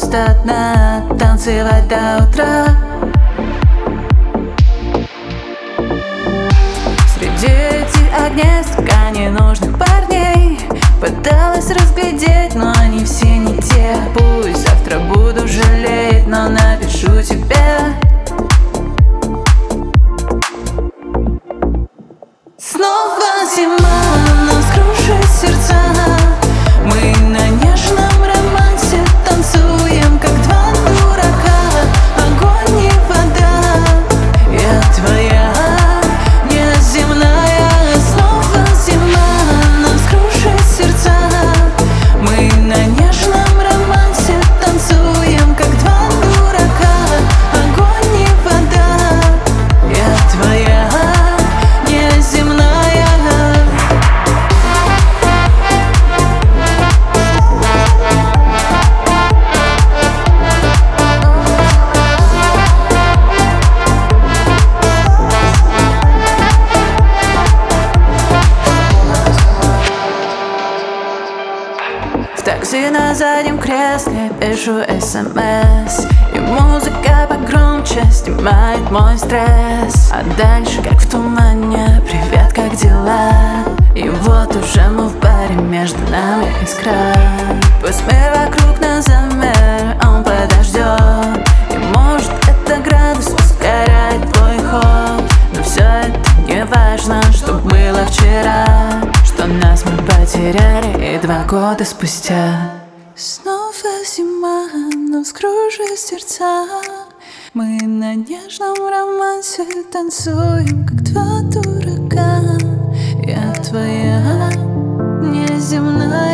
просто одна, танцевать до утра. Среди этих огней столько ненужных парней пыталась разглядеть, но они все не те. Пусть завтра буду жалеть, но напишу тебе. Снова зима, нас крушит сердца. Мы на нежном романсе танцуем, как два дурака. Огонь и вода, я твоя, неземная. Снова зима, нас крушит сердца. Мы на нежном романсе танцуем, как два дурака. Огонь и вода, я твоя, неземная. В такси на заднем кресле пишу СМС, и музыка погромче снимает мой стресс. А дальше, как в тумане, привет, как дела? И вот уже мы в баре, между нами искра. Пусть мир вокруг нас замер, он подождет. И может это градус ускоряет твой ход, но все это не важно, что было вчера, что нас мы потеряли и 2 года спустя. Снова зима, нас кружит сердца. Мы на нежном романсе танцуем, как 2 дурака. Я твоя, неземная.